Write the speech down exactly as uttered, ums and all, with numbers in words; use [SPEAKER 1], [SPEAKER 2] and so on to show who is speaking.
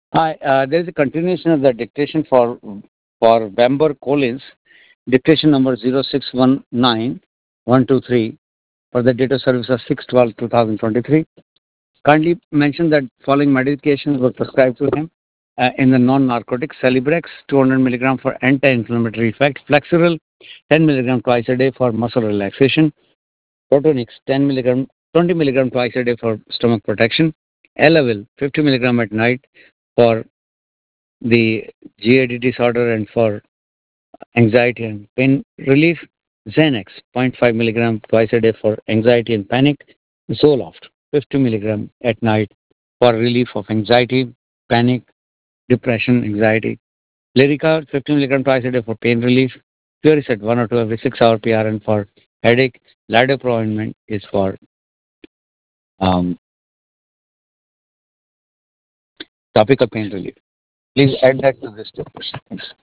[SPEAKER 1] Hi, uh, there is a continuation of the dictation for for Bamber Collins, dictation number zero six one nine one two three for the date of service of six twelve two thousand twenty-three. Kindly mention that following medications were prescribed to him uh, in the non-narcotic Celebrex two hundred milligram for anti-inflammatory effect, Flexeril ten milligram twice a day for muscle relaxation, Protonix ten milligram twenty milligram twice a day for stomach protection, Elavil fifty milligram at night for the G A D disorder and for anxiety and pain relief, Xanax zero point five milligram twice a day for anxiety and panic, Zoloft fifty milligram at night for relief of anxiety, panic, depression, anxiety, Lyrica fifty milligram twice a day for pain relief, Puriset one or two every six hour P R N for headache, Ladopro ointment is for um, topical pain relief. Please add that to this discussion. Thanks.